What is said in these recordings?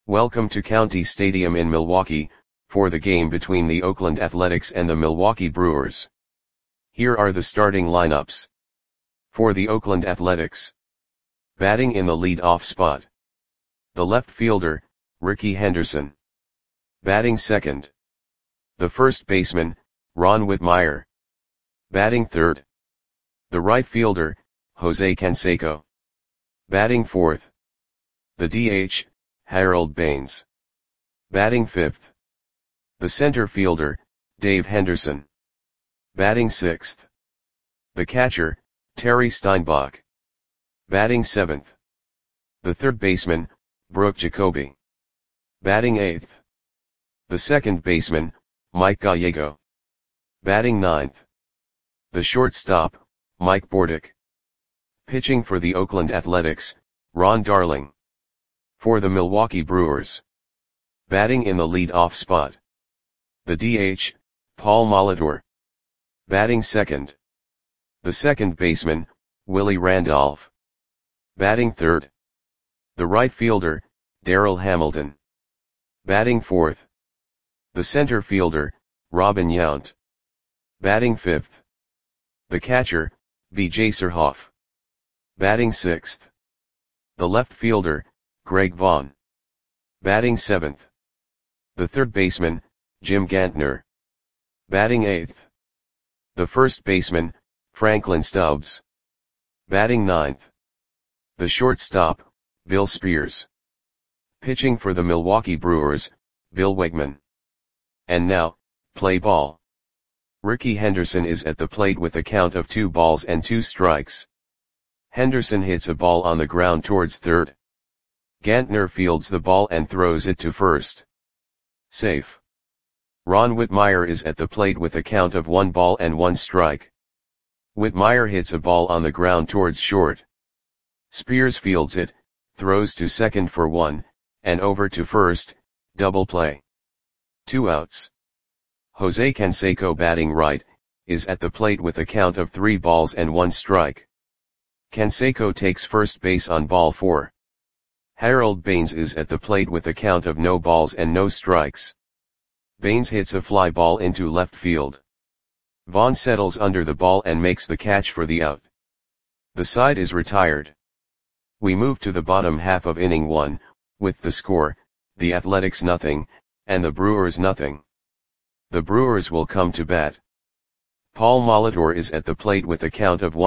Welcome to County Stadium in Milwaukee, for the game between the Oakland Athletics and the Milwaukee Brewers. Here are the starting lineups. For the Oakland Athletics. Batting in the lead-off spot. The left fielder, Rickey Henderson. Batting second. The first baseman, Ron Whitmire. Batting third. The right fielder, Jose Canseco. Batting fourth. The DH, Harold Baines. Batting fifth. The center fielder, Dave Henderson. Batting sixth. The catcher, Terry Steinbach. Batting seventh. The third baseman, Brooke Jacoby. Batting eighth. The second baseman, Mike Gallego. Batting ninth. The shortstop, Mike Bordick. Pitching for the Oakland Athletics, Ron Darling. For the Milwaukee Brewers. Batting in the lead-off spot. The DH, Paul Molitor. Batting second. The second baseman, Willie Randolph. Batting third. The right fielder, Darryl Hamilton. Batting fourth. The center fielder, Robin Yount. Batting fifth. The catcher, B.J. Surhoff. Batting sixth. The left fielder, Greg Vaughn. Batting seventh. The third baseman, Jim Gantner. Batting eighth. The first baseman, Franklin Stubbs. Batting ninth. The shortstop, Bill Spears. Pitching for the Milwaukee Brewers, Bill Wegman. And now, play ball. Rickey Henderson is at the plate with a count of 2-2. Henderson hits a ball on the ground towards third. Gantner fields the ball and throws it to first. Safe. Ron Whitmire is at the plate with a count of 1-1. Whitmire hits a ball on the ground towards short. Spears fields it, throws to second for 1, and over to first, double play. 2 outs. Jose Canseco, batting right, is at the plate with a count of 3-1. Canseco takes first base on ball 4. Harold Baines is at the plate with a count of no balls and no strikes. Baines hits a fly ball into left field. Vaughn settles under the ball and makes the catch for the out. The side is retired. We move to the bottom half of inning 1, with the score, the Athletics 0, and the Brewers 0. The Brewers will come to bat. Paul Molitor is at the plate with a count of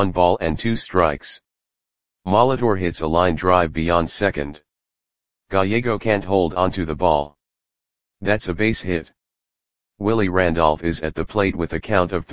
1-2. Molitor hits a line drive beyond second. Gallego can't hold onto the ball. That's a base hit. Willie Randolph is at the plate with a count of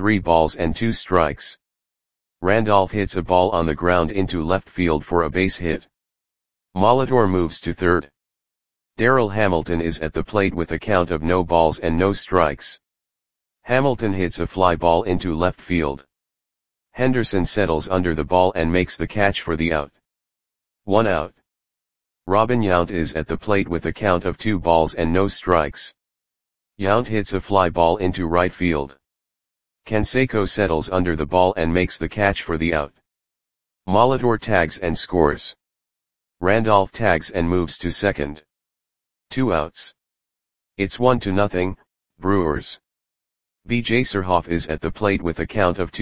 3-2. Randolph hits a ball on the ground into left field for a base hit. Molitor moves to third. Darryl Hamilton is at the plate with a count of no balls and no strikes. Hamilton hits a fly ball into left field. Henderson settles under the ball and makes the catch for the out. 1 out. Robin Yount is at the plate with a count of 2-0. Yount hits a fly ball into right field. Canseco settles under the ball and makes the catch for the out. Molitor tags and scores. Randolph tags and moves to second. 2 outs. It's 1-0, Brewers. B.J. Surhoff is at the plate with a count of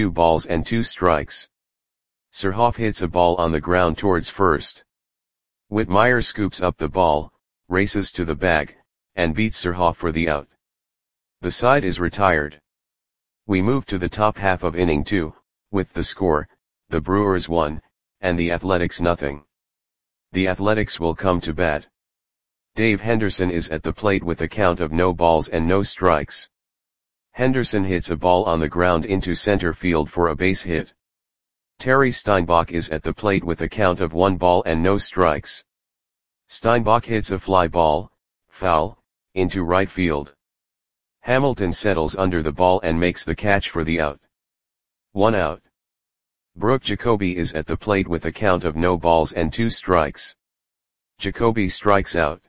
2-2. Surhoff hits a ball on the ground towards first. Whitmire scoops up the ball, races to the bag, and beats Surhoff for the out. The side is retired. We move to the top half of inning 2, with the score, the Brewers 1, and the Athletics 0. The Athletics will come to bat. Dave Henderson is at the plate with a count of no balls and no strikes. Henderson hits a ball on the ground into center field for a base hit. Terry Steinbach is at the plate with a count of 1-0. Steinbach hits a fly ball, foul, into right field. Hamilton settles under the ball and makes the catch for the out. 1 out. Brooke Jacoby is at the plate with a count of no balls and 2 strikes. Jacoby strikes out.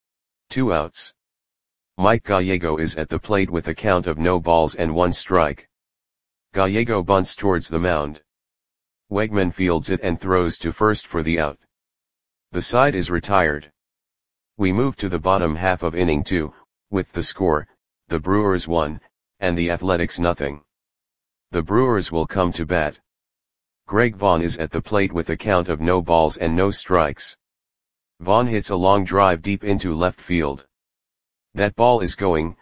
2 outs. Mike Gallego is at the plate with a count of no balls and 1 strike. Gallego bunts towards the mound. Wegman fields it and throws to first for the out. The side is retired. We move to the bottom half of inning 2, with the score, the Brewers 1, and the Athletics nothing. The Brewers will come to bat. Greg Vaughn is at the plate with a count of no balls and no strikes. Vaughn hits a long drive deep into left field. That ball is going,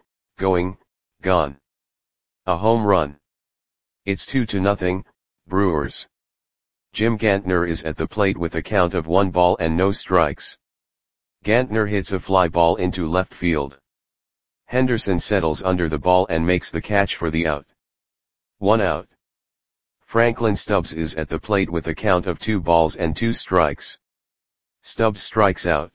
gone. A home run. It's 2-0, Brewers. Jim Gantner is at the plate with a count of 1 ball and no strikes. Gantner hits a fly ball into left field. Henderson settles under the ball and makes the catch for the out. 1 out. Franklin Stubbs is at the plate with a count of 2 balls and 2 strikes. Stubbs strikes out.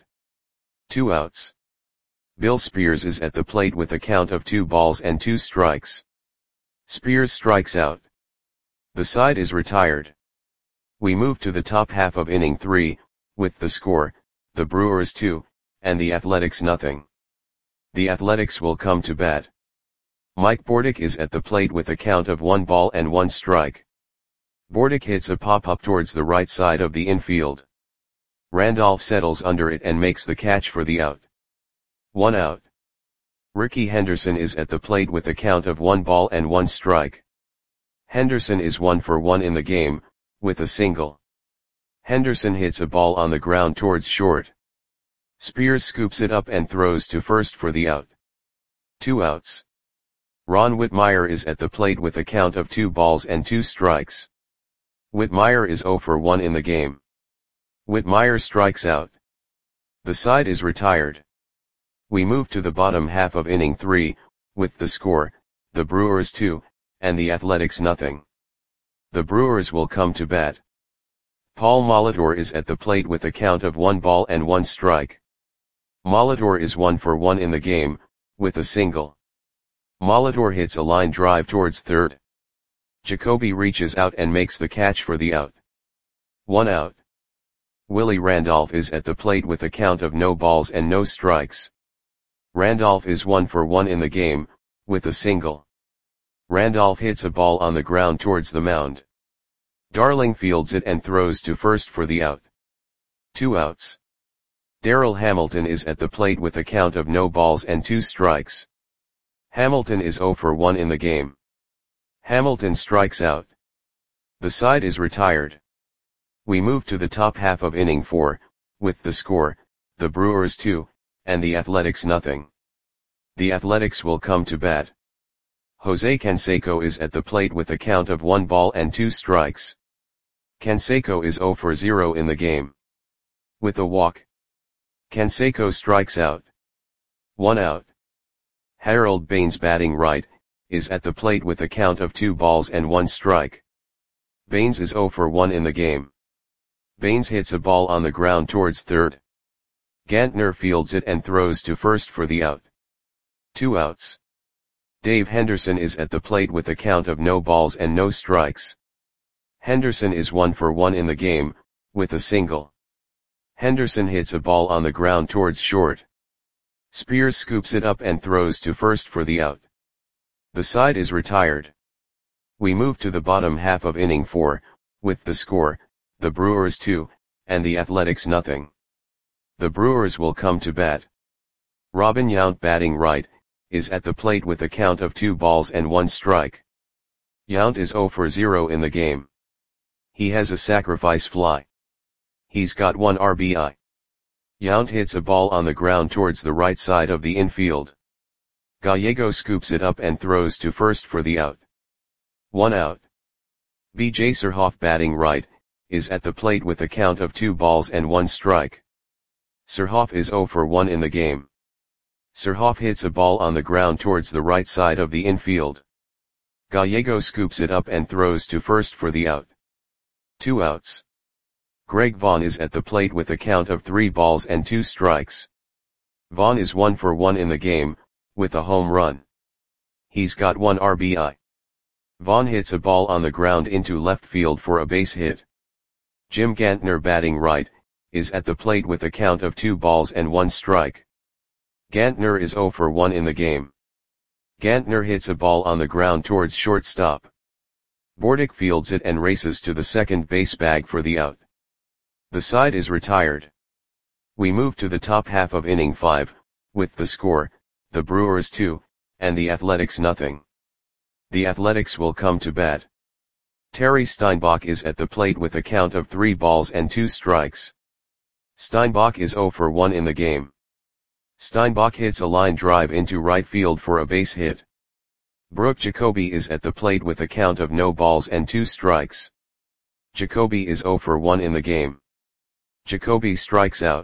2 outs. Bill Spears is at the plate with a count of 2 balls and 2 strikes. Spears strikes out. The side is retired. We move to the top half of inning 3, with the score, the Brewers 2, and the Athletics nothing. The Athletics will come to bat. Mike Bordick is at the plate with a count of 1 ball and 1 strike. Bordick hits a pop-up towards the right side of the infield. Randolph settles under it and makes the catch for the out. 1 out. Rickey Henderson is at the plate with a count of 1 ball and 1 strike. Henderson is 1 for 1 in the game, with a single. Henderson hits a ball on the ground towards short. Spears scoops it up and throws to first for the out. 2 outs. Ron Whitmire is at the plate with a count of 2 balls and 2 strikes. Whitmire is 0 for 1 in the game. Whitmire strikes out. The side is retired. We move to the bottom half of inning 3, with the score, the Brewers 2, and the Athletics nothing. The Brewers will come to bat. Paul Molitor is at the plate with a count of 1 ball and 1 strike. Molitor is 1 for 1 in the game, with a single. Molitor hits a line drive towards third. Jacoby reaches out and makes the catch for the out. 1 out. Willie Randolph is at the plate with a count of no balls and no strikes. Randolph is 1 for 1 in the game, with a single. Randolph hits a ball on the ground towards the mound. Darling fields it and throws to first for the out. 2 outs. Darrell Hamilton is at the plate with a count of no balls and 2 strikes. Hamilton is 0 for 1 in the game. Hamilton strikes out. The side is retired. We move to the top half of inning 4, with the score, the Brewers 2, and the Athletics nothing. The Athletics will come to bat. Jose Canseco is at the plate with a count of 1 ball and 2 strikes. Canseco is 0 for 0 in the game. With a walk. Canseco strikes out. 1 out. Harold Baines batting right, is at the plate with a count of 2 balls and 1 strike. Baines is 0 for 1 in the game. Baines hits a ball on the ground towards third. Gantner fields it and throws to first for the out. 2 outs. Dave Henderson is at the plate with a count of no balls and no strikes. Henderson is 1 for 1 in the game, with a single. Henderson hits a ball on the ground towards short. Spears scoops it up and throws to first for the out. The side is retired. We move to the bottom half of inning 4, with the score, the Brewers 2, and the Athletics nothing. The Brewers will come to bat. Robin Yount batting right, is at the plate with a count of 2 balls and 1 strike. Yount is 0 for 0 in the game. He has a sacrifice fly. He's got 1 RBI. Yount hits a ball on the ground towards the right side of the infield. Gallego scoops it up and throws to first for the out. 1 out. B.J. Surhoff batting right, is at the plate with a count of 2 balls and 1 strike. Surhoff is 0 for 1 in the game. Surhoff hits a ball on the ground towards the right side of the infield. Gallego scoops it up and throws to first for the out. 2 outs. Greg Vaughn is at the plate with a count of 3 balls and 2 strikes. Vaughn is 1 for 1 in the game, with a home run. He's got 1 RBI. Vaughn hits a ball on the ground into left field for a base hit. Jim Gantner batting right, is at the plate with a count of 2 balls and 1 strike. Gantner is 0 for 1 in the game. Gantner hits a ball on the ground towards shortstop. Bordick fields it and races to the second base bag for the out. The side is retired. We move to the top half of inning 5, with the score, the Brewers 2, and the Athletics nothing. The Athletics will come to bat. Terry Steinbach is at the plate with a count of 3 balls and 2 strikes. Steinbach is 0 for 1 in the game. Steinbach hits a line drive into right field for a base hit. Brooke Jacoby is at the plate with a count of no balls and 2 strikes. Jacoby is 0 for 1 in the game. Jacoby strikes out.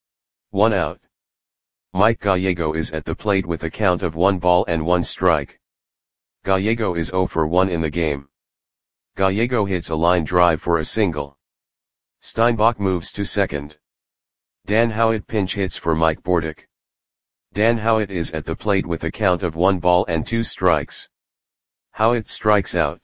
1 out. Mike Gallego is at the plate with a count of 1 ball and 1 strike. Gallego is 0 for 1 in the game. Gallego hits a line drive for a single. Steinbach moves to second. Dan Howitt pinch hits for Mike Bordick. Dan Howitt is at the plate with a count of 1 ball and 2 strikes. Howitt strikes out.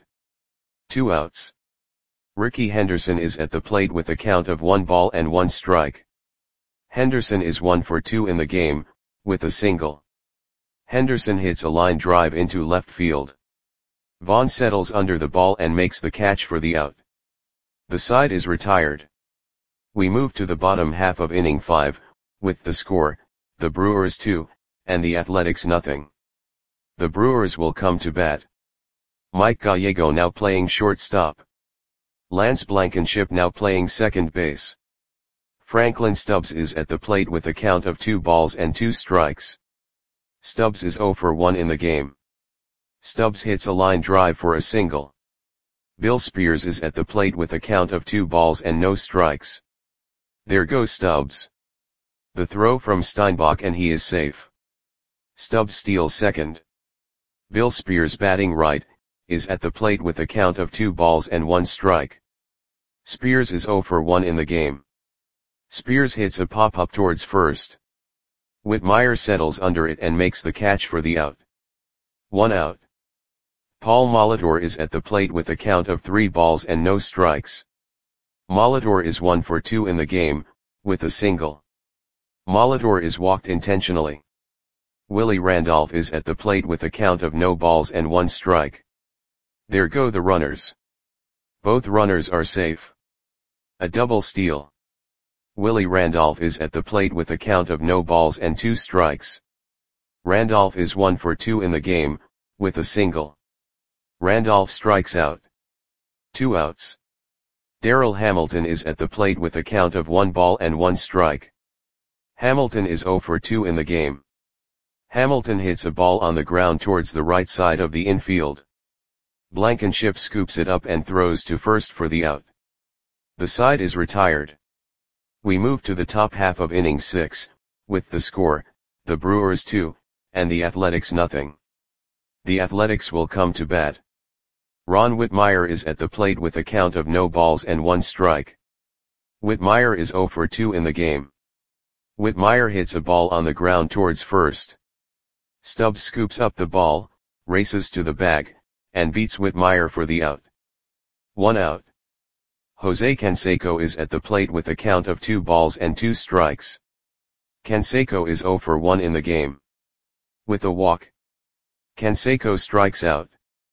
2 outs. Ricky Henderson is at the plate with a count of 1 ball and 1 strike. Henderson is 1 for 2 in the game, with a single. Henderson hits a line drive into left field. Vaughn settles under the ball and makes the catch for the out. The side is retired. We move to the bottom half of inning 5, with the score, the Brewers 2, and the Athletics nothing. The Brewers will come to bat. Mike Gallego now playing shortstop. Lance Blankenship now playing second base. Franklin Stubbs is at the plate with a count of 2 balls and 2 strikes. Stubbs is 0 for 1 in the game. Stubbs hits a line drive for a single. Bill Spears is at the plate with a count of 2 balls and no strikes. There goes Stubbs. The throw from Steinbach and he is safe. Stubbs steals second. Bill Spears batting right, is at the plate with a count of 2 balls and 1 strike. Spears is 0 for 1 in the game. Spears hits a pop-up towards first. Whitmire settles under it and makes the catch for the out. 1 out. Paul Molitor is at the plate with a count of 3 balls and no strikes. Molitor is 1 for 2 in the game, with a single. Molitor is walked intentionally. Willie Randolph is at the plate with a count of no balls and 1 strike. There go the runners. Both runners are safe. A double steal. Willie Randolph is at the plate with a count of no balls and 2 strikes. Randolph is 1 for 2 in the game, with a single. Randolph strikes out. 2 outs. Darrell Hamilton is at the plate with a count of 1 ball and 1 strike. Hamilton is 0 for 2 in the game. Hamilton hits a ball on the ground towards the right side of the infield. Blankenship scoops it up and throws to first for the out. The side is retired. We move to the top half of inning 6, with the score, the Brewers 2, and the Athletics nothing. The Athletics will come to bat. Ron Whitmire is at the plate with a count of no balls and 1 strike. Whitmire is 0 for 2 in the game. Whitmire hits a ball on the ground towards first. Stubbs scoops up the ball, races to the bag, and beats Whitmire for the out. 1 out. Jose Canseco is at the plate with a count of 2 balls and 2 strikes. Canseco is 0 for 1 in the game. With a walk. Canseco strikes out.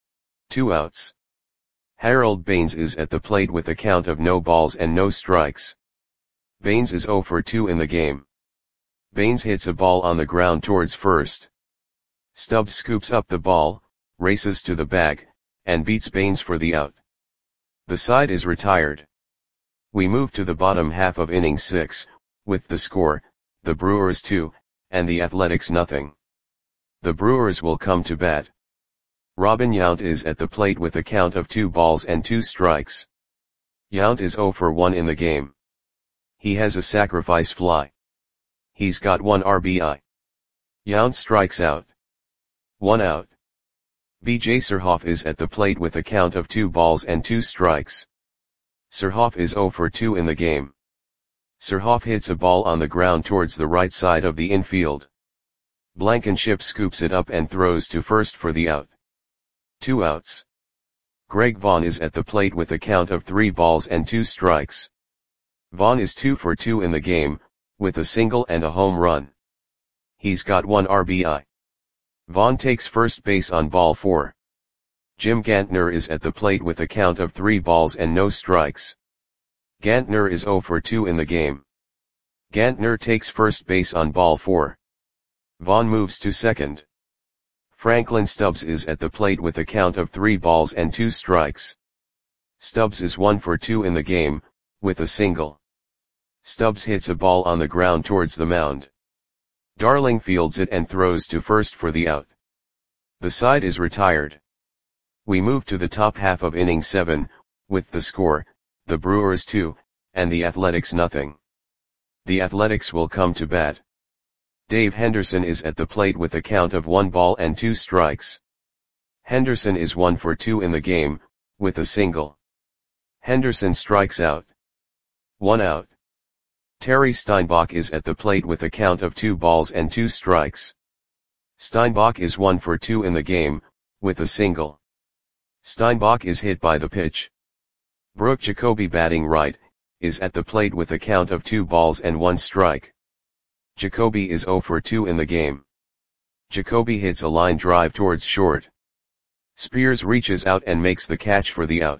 2 outs. Harold Baines is at the plate with a count of no balls and no strikes. Baines is 0 for 2 in the game. Baines hits a ball on the ground towards first. Stubbs scoops up the ball, races to the bag, and beats Baines for the out. The side is retired. We move to the bottom half of inning 6, with the score, the Brewers 2, and the Athletics nothing. The Brewers will come to bat. Robin Yount is at the plate with a count of 2 balls and 2 strikes. Yount is 0 for 1 in the game. He has a sacrifice fly. He's got 1 RBI. Yount strikes out. 1 out. B.J. Surhoff is at the plate with a count of 2 balls and 2 strikes. Surhoff is 0 for 2 in the game. Surhoff hits a ball on the ground towards the right side of the infield. Blankenship scoops it up and throws to first for the out. 2 outs. Greg Vaughn is at the plate with a count of 3 balls and 2 strikes. Vaughn is 2 for 2 in the game, with a single and a home run. He's got 1 RBI. Vaughn takes first base on ball 4. Jim Gantner is at the plate with a count of 3 balls and no strikes. Gantner is 0 for 2 in the game. Gantner takes first base on ball 4. Vaughn moves to second. Franklin Stubbs is at the plate with a count of 3 balls and 2 strikes. Stubbs is 1 for 2 in the game, with a single. Stubbs hits a ball on the ground towards the mound. Darling fields it and throws to first for the out. The side is retired. We move to the top half of inning 7, with the score, the Brewers 2, and the Athletics nothing. The Athletics will come to bat. Dave Henderson is at the plate with a count of 1 ball and 2 strikes. Henderson is 1 for 2 in the game, with a single. Henderson strikes out. 1 out. Terry Steinbach is at the plate with a count of 2 balls and 2 strikes. Steinbach is 1 for 2 in the game, with a single. Steinbach is hit by the pitch. Brooke Jacoby, batting right, is at the plate with a count of 2 balls and 1 strike. Jacoby is 0 for 2 in the game. Jacoby hits a line drive towards short. Spears reaches out and makes the catch for the out.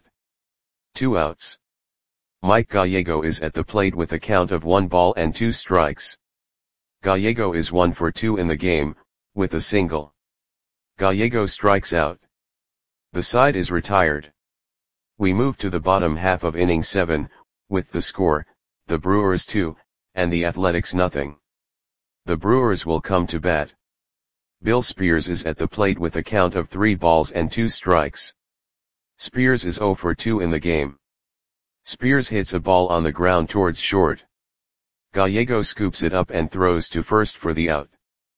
2 outs. Mike Gallego is at the plate with a count of 1 ball and 2 strikes. Gallego is 1 for 2 in the game, with a single. Gallego strikes out. The side is retired. We move to the bottom half of inning 7, with the score, the Brewers 2, and the Athletics nothing. The Brewers will come to bat. Bill Spears is at the plate with a count of 3 balls and 2 strikes. Spears is 0 for 2 in the game. Spears hits a ball on the ground towards short. Gallego scoops it up and throws to first for the out.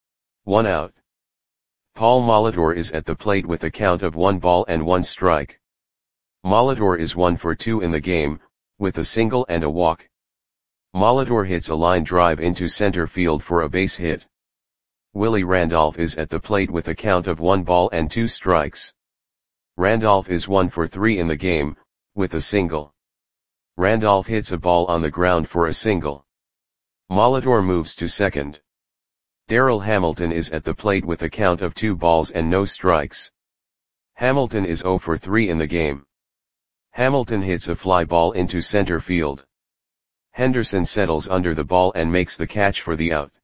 1 out. Paul Molitor is at the plate with a count of 1 ball and 1 strike. Molitor is 1 for 2 in the game, with a single and a walk. Molitor hits a line drive into center field for a base hit. Willie Randolph is at the plate with a count of 1 ball and 2 strikes. Randolph is 1 for 3 in the game, with a single. Randolph hits a ball on the ground for a single. Molitor moves to second. Darrell Hamilton is at the plate with a count of 2 balls and no strikes. Hamilton is 0 for 3 in the game. Hamilton hits a fly ball into center field. Henderson settles under the ball and makes the catch for the out.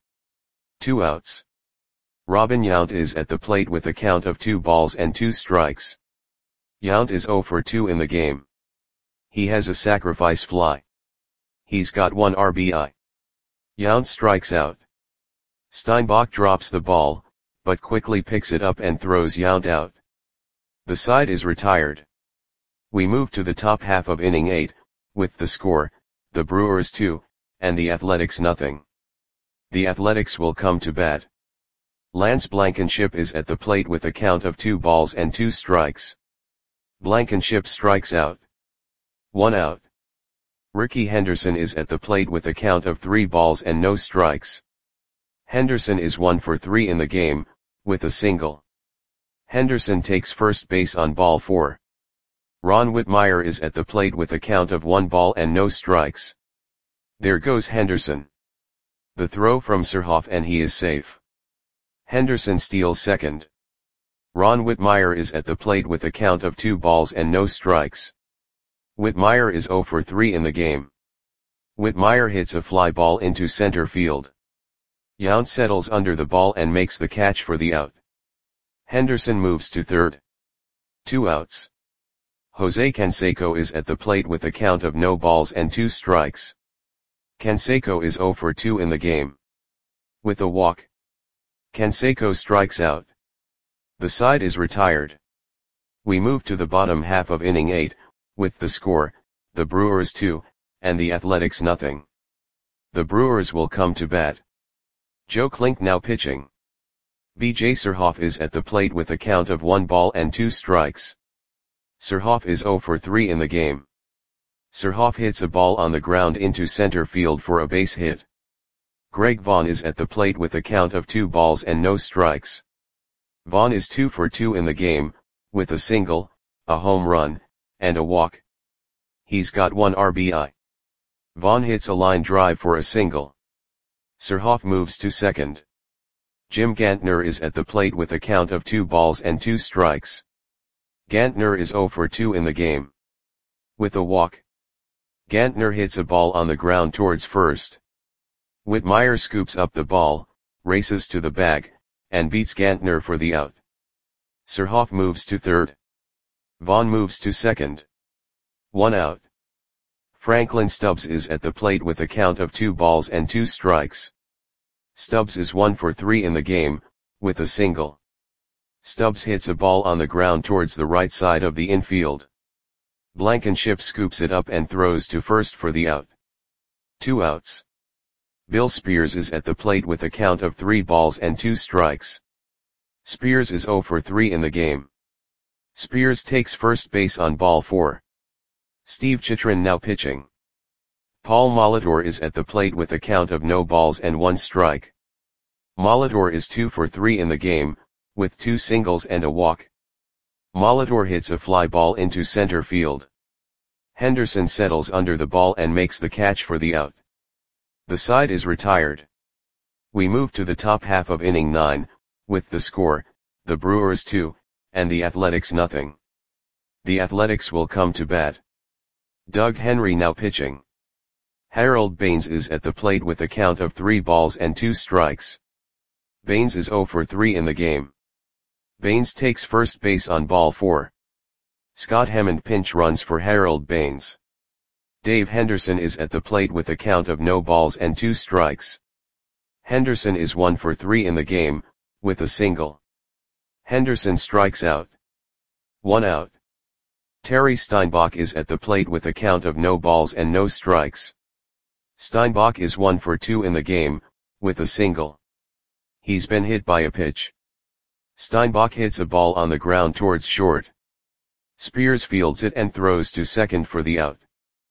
2 outs. Robin Yount is at the plate with a count of 2 balls and 2 strikes. Yount is 0 for 2 in the game. He has a sacrifice fly. He's got 1 RBI. Yount strikes out. Steinbach drops the ball, but quickly picks it up and throws Yount out. The side is retired. We move to the top half of inning 8, with the score, the Brewers 2, and the Athletics nothing. The Athletics will come to bat. Lance Blankenship is at the plate with a count of 2 balls and 2 strikes. Blankenship strikes out. 1 out. Ricky Henderson is at the plate with a count of 3 balls and no strikes. Henderson is 1 for 3 in the game, with a single. Henderson takes first base on ball 4. Ron Whitmire is at the plate with a count of 1 ball and no strikes. There goes Henderson. The throw from Surhoff and he is safe. Henderson steals second. Ron Whitmire is at the plate with a count of 2 balls and no strikes. Whitmire is 0 for 3 in the game. Whitmire hits a fly ball into center field. Yount settles under the ball and makes the catch for the out. Henderson moves to third. 2 outs. Jose Canseco is at the plate with a count of no balls and 2 strikes. Canseco is 0 for 2 in the game. With a walk. Canseco strikes out. The side is retired. We move to the bottom half of inning 8, with the score, the Brewers 2, and the Athletics nothing. The Brewers will come to bat. Joe Klink now pitching. B.J. Surhoff is at the plate with a count of 1 ball and 2 strikes. Surhoff is 0 for 3 in the game. Surhoff hits a ball on the ground into center field for a base hit. Greg Vaughn is at the plate with a count of 2 balls and no strikes. Vaughn is 2 for 2 in the game, with a single, a home run, and a walk. He's got 1 RBI. Vaughn hits a line drive for a single. Surhoff moves to second. Jim Gantner is at the plate with a count of 2 balls and 2 strikes. Gantner is 0 for 2 in the game. With a walk. Gantner hits a ball on the ground towards first. Whitmire scoops up the ball, races to the bag, and beats Gantner for the out. Surhoff moves to third. Vaughn moves to second. 1 out. Franklin Stubbs is at the plate with a count of 2 balls and 2 strikes. Stubbs is 1 for 3 in the game, with a single. Stubbs hits a ball on the ground towards the right side of the infield. Blankenship scoops it up and throws to first for the out. 2 outs. Bill Spears is at the plate with a count of 3 balls and 2 strikes. Spears is 0 for 3 in the game. Spears takes first base on ball 4. Steve Chitrin now pitching. Paul Molitor is at the plate with a count of no balls and 1 strike. Molitor is 2 for 3 in the game, with 2 singles and a walk. Molitor hits a fly ball into center field. Henderson settles under the ball and makes the catch for the out. The side is retired. We move to the top half of inning 9, with the score, the Brewers 2, and the Athletics nothing. The Athletics will come to bat. Doug Henry now pitching. Harold Baines is at the plate with a count of 3 balls and 2 strikes. Baines is 0 for 3 in the game. Baines takes first base on ball 4. Scott Hammond pinch runs for Harold Baines. Dave Henderson is at the plate with a count of no balls and 2 strikes. Henderson is 1 for 3 in the game, with a single. Henderson strikes out. 1 out. Terry Steinbach is at the plate with a count of no balls and no strikes. Steinbach is 1 for 2 in the game, with a single. He's been hit by a pitch. Steinbach hits a ball on the ground towards short. Spears fields it and throws to second for the out.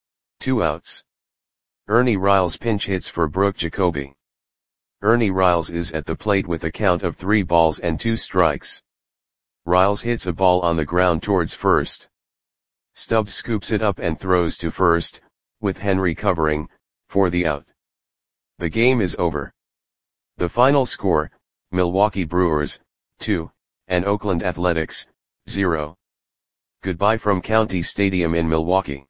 2 outs. Ernie Riles pinch hits for Brooke Jacoby. Ernie Riles is at the plate with a count of 3 balls and 2 strikes. Riles hits a ball on the ground towards first. Stubbs scoops it up and throws to first, with Henry covering, for the out. The game is over. The final score, Milwaukee Brewers, 2, and Oakland Athletics, 0. Goodbye from County Stadium in Milwaukee.